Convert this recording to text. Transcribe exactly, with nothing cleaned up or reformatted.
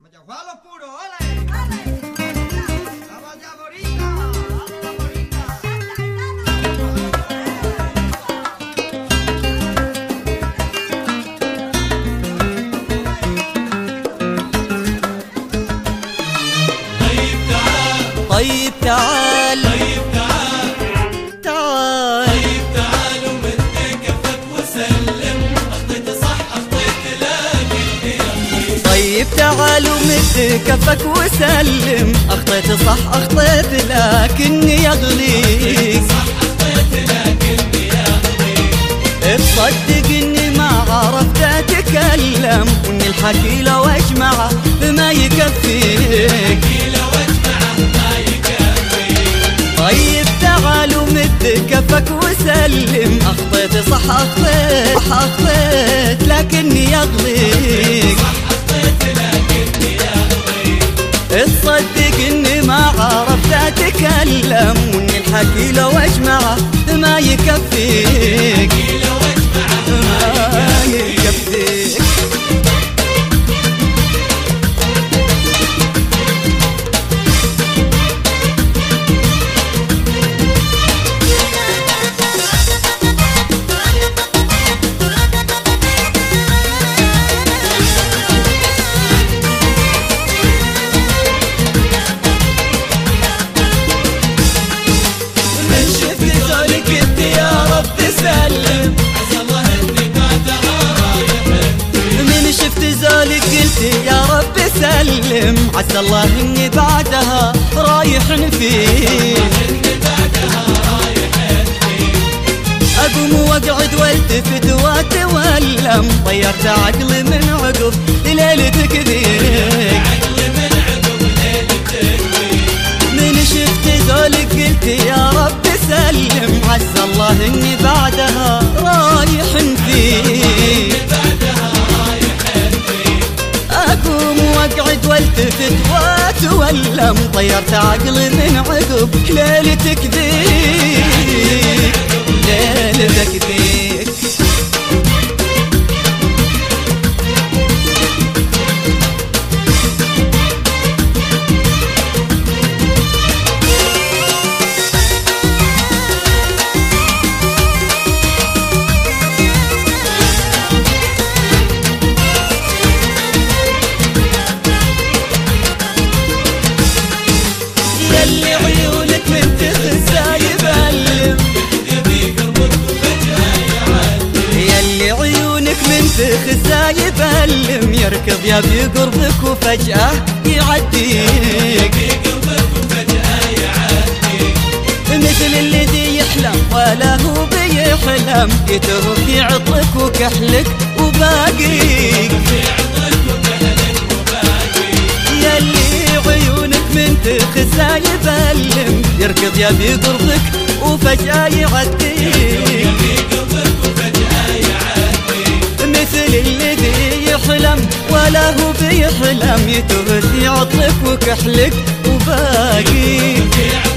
Guayafalo puro, ole. La valla bonita, vamos la bonita. طيب تعال طيب تعال تعال طيب تعال ومد كفك وسلم. أخطيت صح أخطيت لكن يا طيب تعال ومد كفك وسلم. أخطيت صح أخطيت لكني أغليك. صح أخطيت لكن يا تصدق إني ما عرفت أتكلم، وإن الحكي لو أجمعه ما يكفيك. طيب تعال ومد كفك وسلم. أخطيت صح أخطيت صح أخطيت لكني أغليك. صح أخطيت لكني أغليك. تصدق إني ما عرفت أتكلم، وإن الحكي لو أجمعه ما يكفيك. لو أجمعه ما يكفيك. يا رب سلم. عسى الله اني بعدها رايح فيه. اقوم واقعد والتفت واتولم. طيرت عقلي من عقب ليلتك ذيك. من شفت ذولك قلت يا رب سلم. عسى الله اني بعدها رايح فيه. أقوم واقعد والتفت واتولم. طيرت عقلي من عقب ليلتك ذيك. ليلتك ذيك. يلي عيونك من تخزى يبلم. يلي عيونك من تخزى يبلم. يركض يا بقربك وفجأة يعديك. مثل الذي يحلم ولا هو بيحلم. يتوه في عطرك وكحلك وباقيك. يلي عيونك من تخزى يبلم. يركض يا بقربك وفجأة يعديك. مثل الذي يحلم ولا هو بيحلم. يتوه في عطرك وكحلك وباقيك.